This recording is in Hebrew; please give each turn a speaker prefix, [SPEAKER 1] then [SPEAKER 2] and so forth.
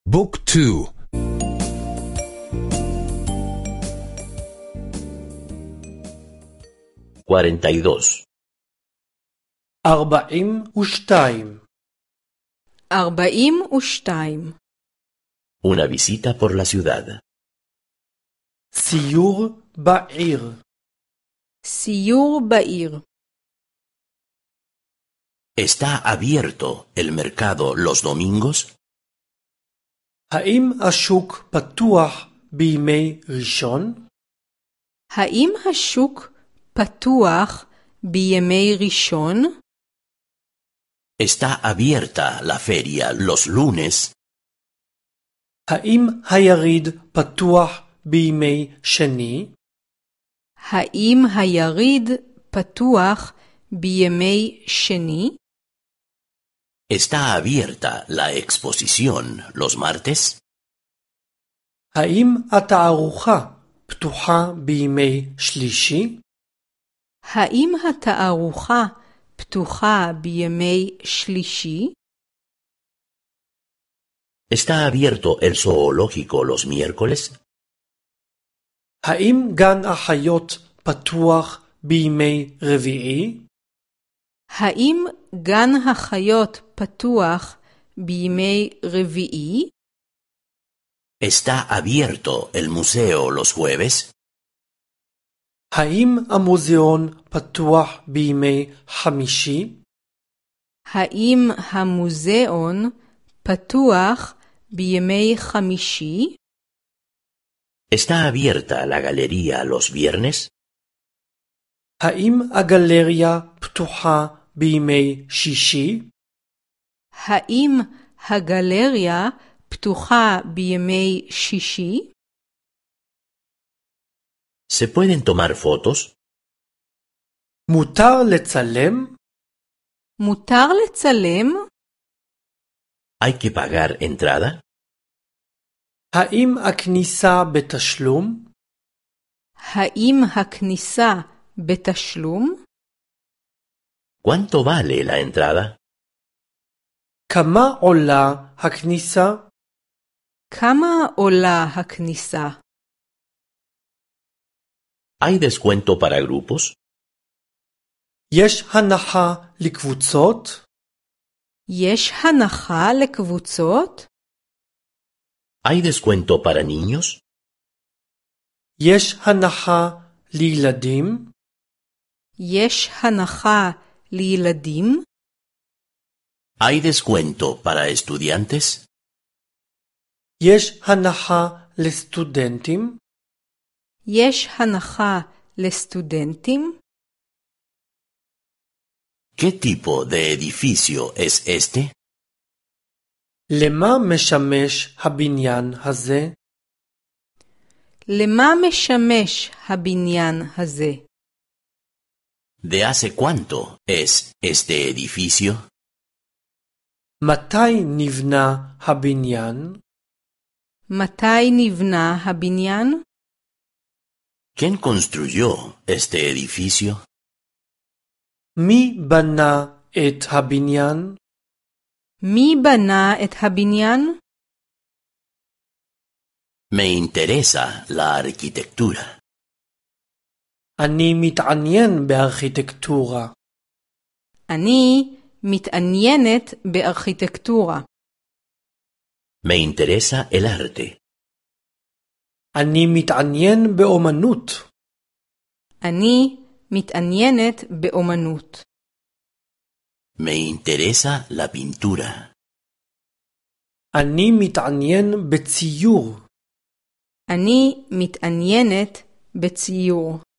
[SPEAKER 1] بوك تو
[SPEAKER 2] 42.
[SPEAKER 3] 42.
[SPEAKER 4] 42.
[SPEAKER 2] Una visita por la ciudad.
[SPEAKER 3] סיור בעיר.
[SPEAKER 4] סיור בעיר.
[SPEAKER 2] ¿Está abierto el mercado los domingos?
[SPEAKER 3] האם השוק פתוח בימי ראשון?
[SPEAKER 4] האם השוק פתוח בימי ראשון?
[SPEAKER 2] ¿Está abierta la feria los lunes?
[SPEAKER 3] האם היריד פתוח בימי שני?
[SPEAKER 4] האם היריד פתוח בימי שני?
[SPEAKER 2] ¿Está abierta la exposición los martes?
[SPEAKER 3] האם התערוכה פתוחה בימי שלישי?
[SPEAKER 4] האם התערוכה פתוחה בימי שלישי?
[SPEAKER 2] ¿Está abierto el zoológico los miércoles?
[SPEAKER 3] האם גן החיות פתוח בימי רביעי?
[SPEAKER 4] האם גן החיות פתוח בימי רביעי?
[SPEAKER 2] ¿Está abierto el museo los jueves?
[SPEAKER 3] האם המוזיאון פתוח בימי חמישי?
[SPEAKER 4] האם המוזיאון פתוח בימי חמישי?
[SPEAKER 2] ¿Está abierta la galería los viernes?
[SPEAKER 3] האם הגלריה פתוחה בימי שישי?
[SPEAKER 4] האם הגלריה פתוחה בימי שישי?
[SPEAKER 2] ¿Se pueden tomar fotos?
[SPEAKER 3] מותר לצלם?
[SPEAKER 4] מותר לצלם?
[SPEAKER 2] ¿Hay que pagar entrada?
[SPEAKER 3] האם הכניסה בתשלום?
[SPEAKER 4] האם הכניסה בתשלום?
[SPEAKER 2] ¿Cuánto vale la entrada?
[SPEAKER 3] כמה עולה הכניסה?
[SPEAKER 4] כמה עולה הכניסה?
[SPEAKER 2] ¿Hay descuento para grupos?
[SPEAKER 3] יש הנחה לקבוצות?
[SPEAKER 4] יש הנחה לקבוצות?
[SPEAKER 2] ¿Hay descuento para niños?
[SPEAKER 3] יש הנחה לילדים?
[SPEAKER 4] יש הנחה לילדים?
[SPEAKER 2] ¿Hay descuento para estudiantes?
[SPEAKER 3] יש הנחה לסטודנטים?
[SPEAKER 4] יש הנחה לסטודנטים?
[SPEAKER 2] ¿Qué tipo de edificio es este?
[SPEAKER 3] למה משמש הבניין הזה?
[SPEAKER 4] למה משמש הבניין הזה?
[SPEAKER 2] ¿De hace cuánto es este edificio?
[SPEAKER 3] מתי נבנה הבניין?
[SPEAKER 4] מתי נבנה הבניין?
[SPEAKER 2] ¿Quién construyó este edificio?
[SPEAKER 3] מי בנה את הבניין?
[SPEAKER 4] מי בנה את הבניין?
[SPEAKER 2] Me interesa la arquitectura.
[SPEAKER 3] אני מתעניין בארכיטקטורה.
[SPEAKER 4] אני מתעניינת בארכיטקטורה.
[SPEAKER 2] Me interesa el arte.
[SPEAKER 3] אני מתעניין באומנות.
[SPEAKER 4] אני מתעניינת באומנות.
[SPEAKER 2] Me interesa la pintura.
[SPEAKER 3] אני מתעניין בציור.
[SPEAKER 4] אני מתעניינת בציור.